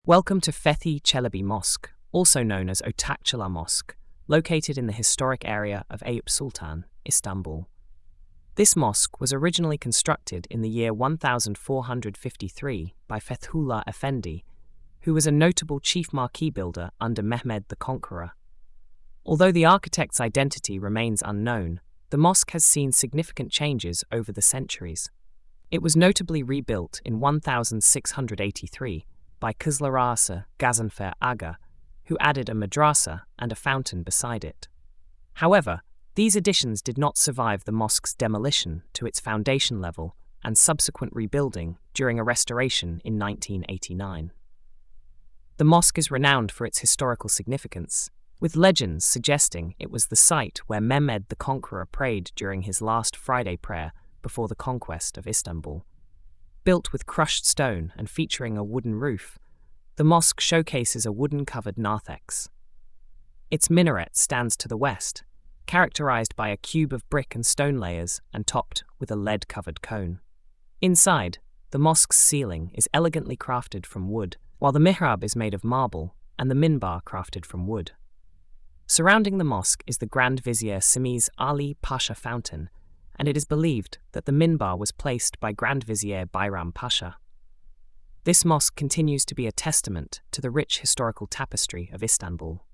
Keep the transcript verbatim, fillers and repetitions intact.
Welcome to Fethi Çelebi Mosque, also known as Otakçılar Mosque, located in the historic area of Eyüp Sultan, Istanbul. This mosque was originally constructed in the year one thousand four hundred fifty-three by Fethullah Efendi, who was a notable chief marquee builder under Mehmed the Conqueror. Although the architect's identity remains unknown, the mosque has seen significant changes over the centuries. It was notably rebuilt in one thousand six hundred eighty-three by Kızlarası Gazanfer Aga, who added a madrasa and a fountain beside it. However, these additions did not survive the mosque's demolition to its foundation level and subsequent rebuilding during a restoration in nineteen eighty-nine. The mosque is renowned for its historical significance, with legends suggesting it was the site where Mehmed the Conqueror prayed during his last Friday prayer before the conquest of Istanbul. Built with crushed stone and featuring a wooden roof, the mosque showcases a wooden-covered narthex. Its minaret stands to the west, characterized by a cube of brick and stone layers and topped with a lead-covered cone. Inside, the mosque's ceiling is elegantly crafted from wood, while the mihrab is made of marble and the minbar crafted from wood. Surrounding the mosque is the Grand Vizier Simiz Ali Pasha Fountain, and it is believed that the minbar was placed by Grand Vizier Bayram Pasha. This mosque continues to be a testament to the rich historical tapestry of Istanbul.